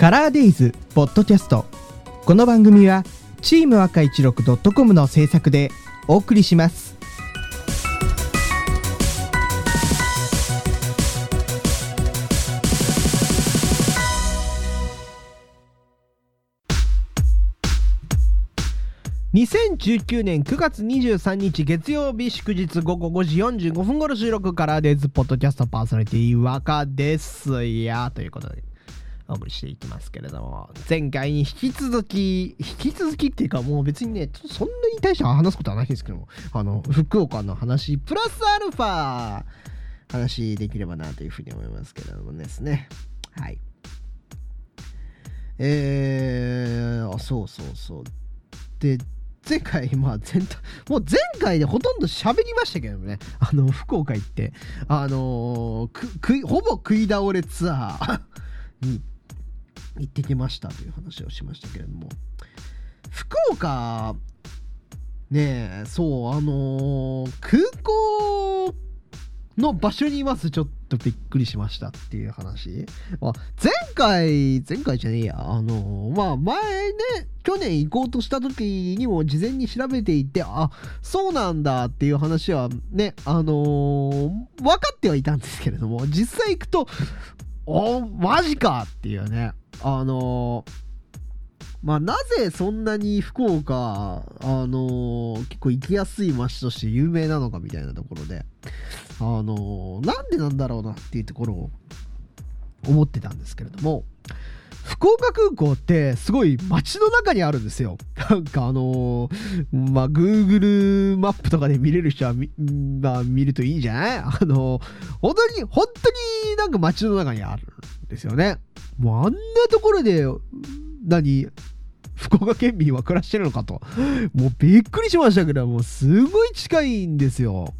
カラーデイズポッドキャスト。この番組はチーム赤16 .com の制作でお送りします。2019年9月23日月曜日祝日午後5時45分頃収録、カラーデイズポッドキャストパーソナリティ若ですということでお送りしていきますけれども、前回に引き続きっていうか、もう別にねそんなに大して話すことはないんですけども、福岡の話プラスアルファ話できればなというふうに思いますけれどもですね。はい。そうで、前回もう前回でほとんど喋りましたけどもね、福岡行ってほぼ食い倒れツアーに行ってきましたという話をしましたけれども、福岡ね、そう空港の場所にいます。ちょっとびっくりしましたっていう話。前回じゃねえや、前ね、去年行こうとした時にも事前に調べていて、そうなんだっていう話はね、分かってはいたんですけれども、実際行くとマジかっていうね。なぜそんなに福岡結構行きやすい街として有名なのかみたいなところで、なんでなんだろうなっていうところを思ってたんですけれども、福岡空港ってすごい街の中にあるんですよ。なんかGoogle マップとかで見れる人は見るといいんじゃない？本当になんか街の中にあるんですよね。もうあんなところで福岡県民は暮らしてるのかと、もうびっくりしましたけど、もうすごい近いんですよ。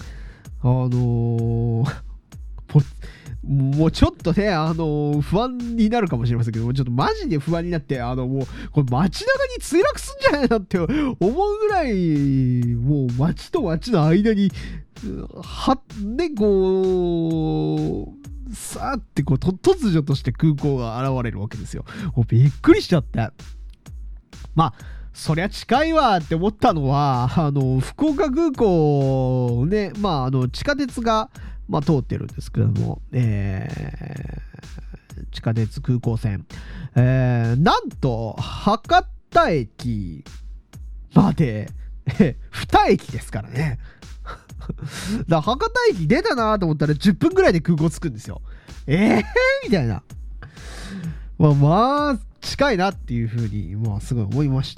もうちょっとね、不安になるかもしれませんけども、ちょっとマジで不安になって、もうこれ街中に墜落すんじゃないなって思うぐらい、もう街と街の間にさーって突如として空港が現れるわけですよ。もうびっくりしちゃって。そりゃ近いわって思ったのは、福岡空港ね、地下鉄が通ってるんですけども、地下鉄空港線、なんと博多駅まで2駅ですからね。だから博多駅出たなと思ったら10分ぐらいで空港着くんですよ。みたいな。近いなっていう風にすごい思いました。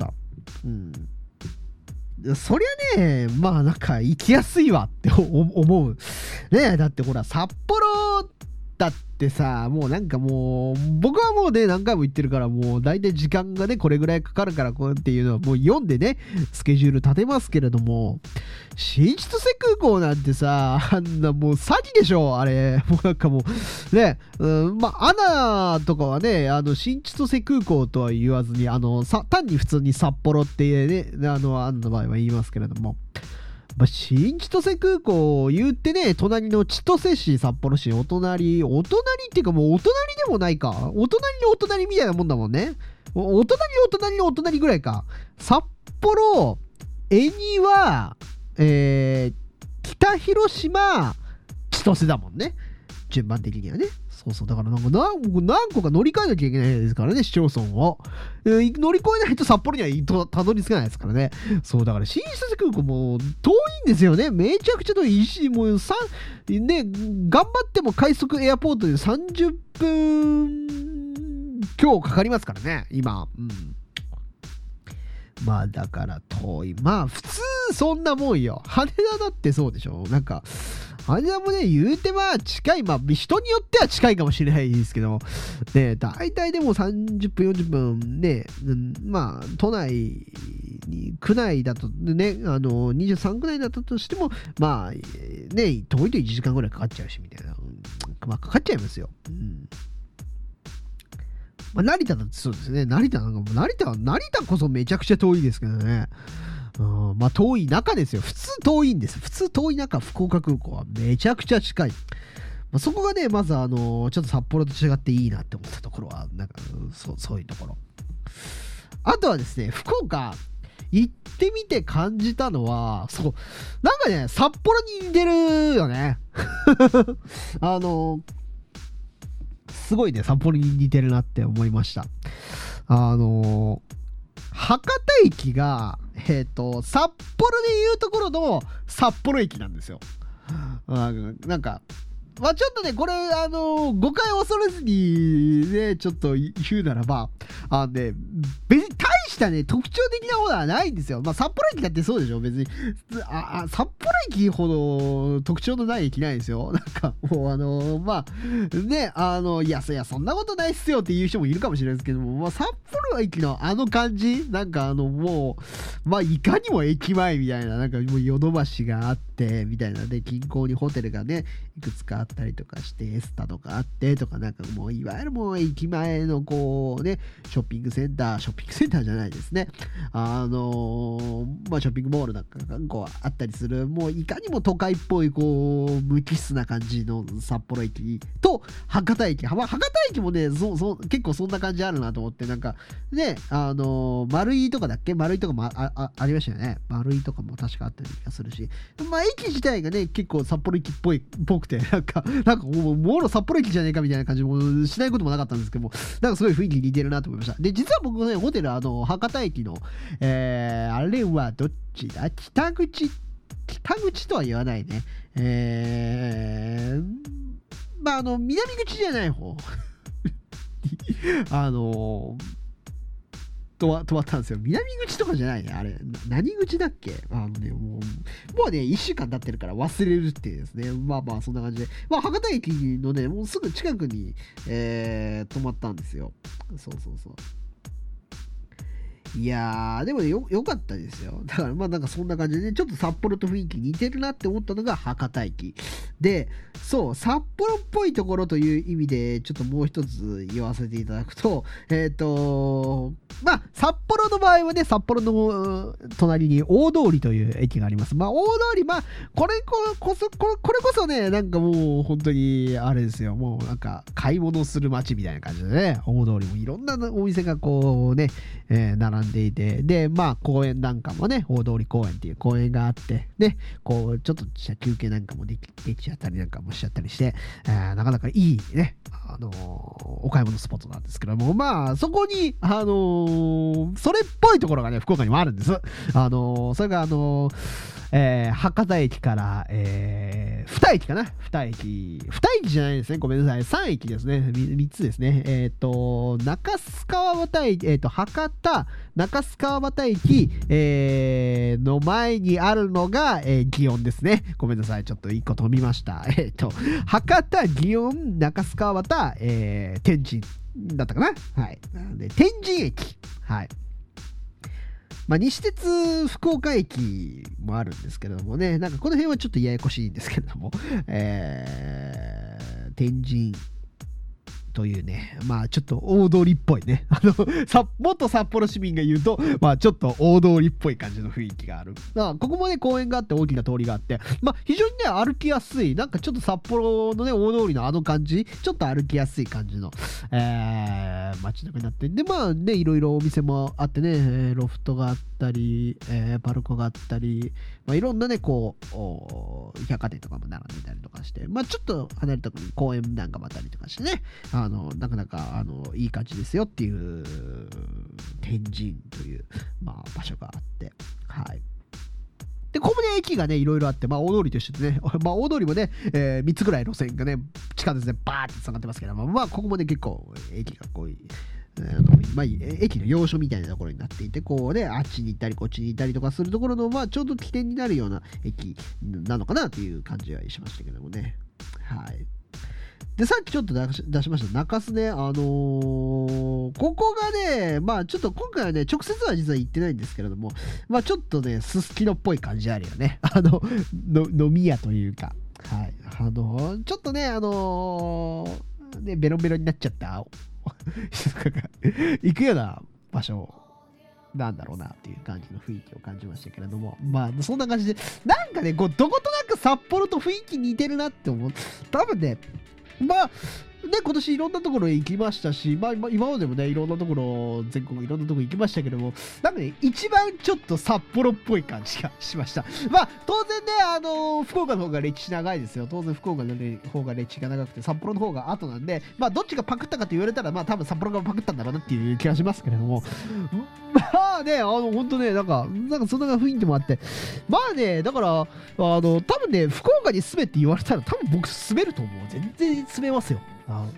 そりゃね、なんか行きやすいわって思うね。だってほら、札幌だってさ、もう僕はもうね何回も言ってるから、もう大体時間がねこれぐらいかかるからこうっていうのはもう読んでねスケジュール立てますけれども、新千歳空港なんてさ、あんなもう詐欺でしょあれ。もうもうね、アナとかはね、新千歳空港とは言わずに単に普通に札幌ってねアンの場合は言いますけれども、新千歳空港言ってね、隣の千歳市、札幌市、お隣っていうか、もうお隣でもないか、お隣のお隣みたいなもんだもんね。お隣のお隣のお隣ぐらいか。札幌、恵庭、北広島、千歳だもんね、順番的にはね。そうだから何個か乗り換えなきゃいけないですからね、市町村を。乗り越えないと札幌にはたどり着かないですからね。そうだから新千歳空港も遠いんですよね。めちゃくちゃ遠いし、もうね、頑張っても快速エアポートで30分強かかりますからね、今。だから遠い。普通そんなもんよ。羽田だってそうでしょ。なんか羽田もね、言うて近い。人によっては近いかもしれないですけどね、大体でも30分40分ね、都内に区内だとね、23区内だったとしてもね、遠いと1時間ぐらいかかっちゃうしみたいな、かかっちゃいますよ。成田だってそうですね。成田こそめちゃくちゃ遠いですけどね。遠い中ですよ。普通遠いんです。普通遠い中、福岡空港はめちゃくちゃ近い。 あ、そこがね、まずちょっと札幌と違っていいなって思ったところは、なんか、そういうところ。あとはですね、福岡、行ってみて感じたのは、そう、なんかね、札幌に似てるよね。すごいね、札幌に似てるなって思いました。博多駅が、札幌でいうところの札幌駅なんですよ。なんか、まあちょっとね、これ、誤解を恐れずに、ね、ちょっと言うならば、ね、別に大したね、特徴的なものはないんですよ。まあ札幌駅だってそうでしょ、別に。札幌駅ほど特徴のない駅ないですよ。なんか、もうまあ、ね、いや、そんなことないっすよっていう人もいるかもしれないですけども、まあ札幌駅の感じ、なんかもう、まあいかにも駅前みたいな、なんかもうヨドバシがあって、みたいなで、近郊にホテルがね、いくつかあったりとかして、エスタとかあってとか、なんかもういわゆるもう駅前のこうね、ショッピングセンターじゃないですね。まあショッピングモールなんかがこうあったりする、もういかにも都会っぽいこう無機質な感じの札幌駅と博多駅。博多駅もね、結構そんな感じあるなと思って、なんかね、丸井とかだっけ、丸井とかもありましたよね。丸井とかも確かあったような気がするし、まあ駅自体がね、結構札幌駅っぽくて、なんかもろ札幌駅じゃねえかみたいな感じもしないこともなかったんですけども、なんかすごい雰囲気似てるなと思いました。で、実は僕ね、ホテル博多駅の、あれはどっちだ、北口とは言わないね。まあ、南口じゃない方。止まったんですよ。南口とかじゃないね。あれ、何口だっけ？もうね、1週間経ってるから忘れるっていうですね。まあ、そんな感じで。まあ、博多駅のね、もうすぐ近くに、止まったんですよ。そう。いやー、でもね、よかったですよ。だから、まあなんかそんな感じでね、ちょっと札幌と雰囲気似てるなって思ったのが博多駅。で、そう、札幌っぽいところという意味で、ちょっともう一つ言わせていただくと、まあ、札幌の場合はね、札幌の隣に大通りという駅があります。まあ、大通り、まあ、これこそね、なんかもう本当に、あれですよ、もうなんか買い物する街みたいな感じでね、大通りもいろんなお店がこうね、並んでいて、で、まあ、公園なんかもね、大通り公園っていう公園があって、で、こう、ちょっとした休憩なんかもできちゃったりなんかもしちゃったりして、なかなかいいね、お買い物スポットなんですけども、まあ、そこに、それっぽいところがね、福岡にもあるんです。それが、博多駅から、2駅かな ?2 駅じゃないですね。ごめんなさい。3駅ですね。3つですね。中須川端駅、博多、中須川端駅、の前にあるのが、祇園ですね。ごめんなさい。ちょっと1個飛びました。博多、祇園、中須川端、天神だったかな。はい。で、天神駅。はい。まあ、西鉄福岡駅もあるんですけれどもね、なんかこの辺はちょっとややこしいんですけれども、天神というね、まあちょっと大通りっぽいね、元札幌市民が言うと、まあちょっと大通りっぽい感じの雰囲気がある。だからここもね、公園があって大きな通りがあって、まあ非常にね、歩きやすい、なんかちょっと札幌のね、大通りの感じ、ちょっと歩きやすい感じの、街中になって、で、まあね、いろいろお店もあってね、ロフトがあったり、パルコがあったり、まあいろんなね、こう、百貨店とかも並んでたりとかして、まあちょっと離れたところに公園なんかもあったりとかしてね、なかなかいい感じですよっていう天神という、まあ、場所があって、はい。で、ここもね、駅がね、いろいろあって、まあ、大通りとしてね、まあ、大通りもね、3つぐらい路線がね、地下鉄でバーって繋がってますけど、まあ、ここもね、結構、駅がこう、まあ、駅の要所みたいなところになっていて、こうね、あっちに行ったり、こっちに行ったりとかするところの、まあ、ちょうど起点になるような駅なのかなという感じはしましたけどもね。はい。で、さっきちょっと出しました中洲ね、ここがね、まあちょっと今回はね、直接は実は行ってないんですけれども、まあちょっとね、すすきのっぽい感じあるよね。飲み屋というか、はい。ちょっとね、ね、ベロベロになっちゃった人とかが行くような場所なんだろうなっていう感じの雰囲気を感じましたけれども、まあそんな感じで、なんかね、こうどことなく札幌と雰囲気似てるなって思う。多分ね、 まあね、今年いろんなところへ行きましたし、まあ、今までもね、いろんなところ、全国いろんなところ行きましたけども、なんかね、一番ちょっと札幌っぽい感じがしました。まあ、当然ね、福岡の方が歴史長いですよ。当然福岡の方が歴史が長くて、札幌の方が後なんで、まあ、どっちがパクったかと言われたら、まあ、多分札幌がパクったんだろうなっていう気がしますけれども、まあね、本当ね、なんかそんな雰囲気もあって、まあね、だから、多分ね、福岡に住めって言われたら、多分僕住めると思う。全然住めますよ。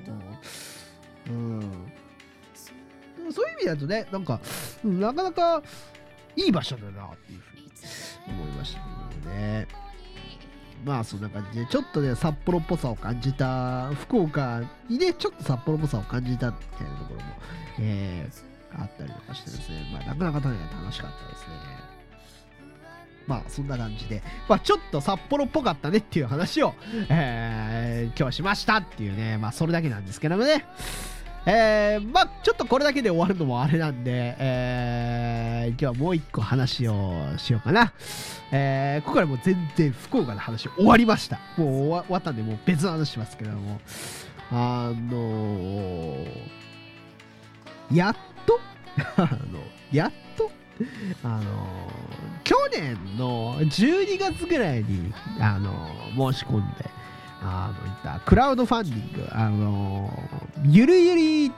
そういう意味だとね、なんか、なかなかいい場所だなっていうふうに思いましたけどね。まあそんな感じで、ちょっとね、札幌っぽさを感じた、福岡にね、ちょっと札幌っぽさを感じたみたいなところも、あったりとかしてですね、まあなかなかね、楽しかったですね。まあそんな感じで、まあちょっと札幌っぽかったねっていう話を、今日はしましたっていうね、まあそれだけなんですけどもね。まあちょっとこれだけで終わるのもあれなんで、今日はもう一個話をしようかな。ここからもう全然福岡の話終わりました。もう終わったんで、もう別の話しますけれども、やっとやっと去年の12月ぐらいに申し込んでいったクラウドファンディングゆるゆり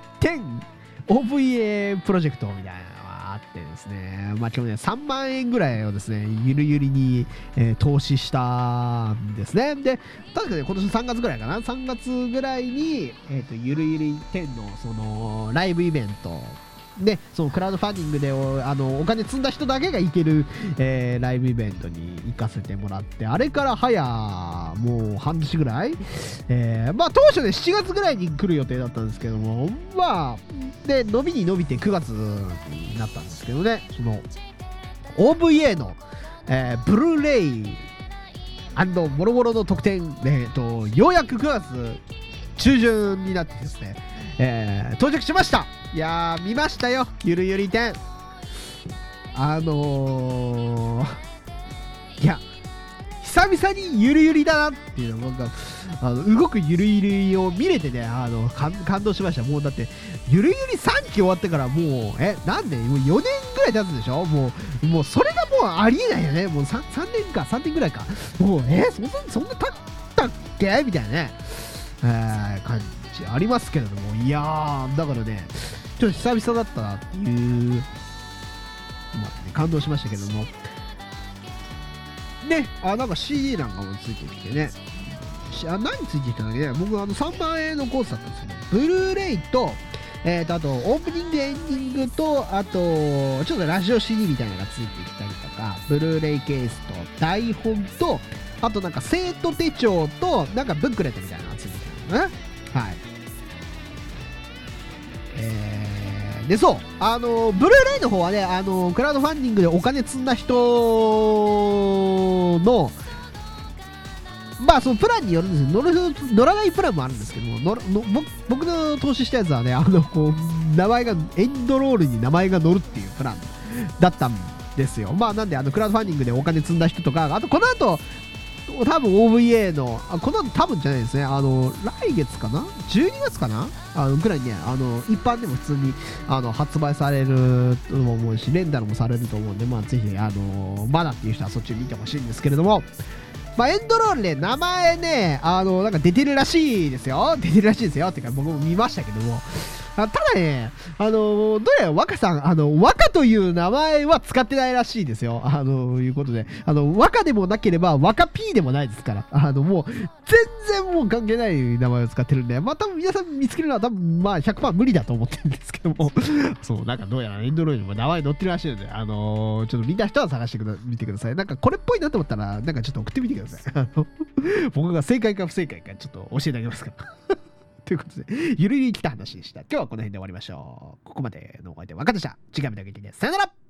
10OVA プロジェクトみたいなのがあってですね、まあ去年3万円ぐらいをですねゆるゆりに、投資したんですね。で確かね今年3月ぐらいかな、3月ぐらいに、ゆるゆり10のそのライブイベントで、そのクラウドファンディングでお金積んだ人だけが行ける、ライブイベントに行かせてもらって、あれから早もう半年ぐらい、まあ当初ね7月ぐらいに来る予定だったんですけども、まあで伸びに伸びて9月になったんですけどね、その OVA の、ブルーレイ&もろもろの特典、ようやく9月中旬になってですね、到着しました。いやー見ましたよ、ゆるゆり10。いや久々にゆるゆりだなっていうのが動くゆるゆりを見れてね、感動しました。もうだってゆるゆり3期終わってからもうなんでもう4年ぐらい経つでしょ。もうそれがもうありえないよね。もう 3年ぐらいか。もうそんな経ったっけみたいなね、感じありますけれども、いやーだからねちょっと久々だったなっていう、まあね、感動しましたけどもね。なんか CD なんかもついてきてね、何ついてきたんだっけね。僕3万円のコースだったんですよね。ブルーレイとあとオープニングエンディングと、あとちょっとラジオ CD みたいなのがついてきたりとか、ブルーレイケースと台本と、あとなんか生徒手帳となんかブックレットみたいなのがついてきたのね。はい。でそうブルーレイの方はねクラウドファンディングでお金積んだ人のまあそのプランによるんですよ。乗らないプランもあるんですけども、僕の投資したやつはねこう名前がエンドロールに名前が載るっていうプランだったんですよ。まあなんでクラウドファンディングでお金積んだ人とか、あとこの後多分 OVA のこの後多分じゃないですね、来月かな12月かなぐらいにね一般でも普通に発売されると思うし、レンタルもされると思うんで、まあぜひまだっていう人はそっち見てほしいんですけれども、まあエンドロールで名前ねなんか出てるらしいですよ。ってか僕も見ましたけども、ただねどうやら若さん若という名前は使ってないらしいですよ。いうことで若でもなければ若 P でもないですから、もう全然もう関係ない名前を使ってるんで、まあ多分皆さん見つけるのは多分まあ 100% 無理だと思ってるんですけどもそうなんかどうやらエンドロイドにも名前載ってるらしいのでちょっと見た人は探してみてください。なんかこれっぽいなと思ったらなんかちょっと送ってみてください僕が正解か不正解かちょっと教えてあげますからということで、ゆるゆり来た話でした。今日はこの辺で終わりましょう。ここまでのお相手は若でした。次回見てあげてね。さよなら。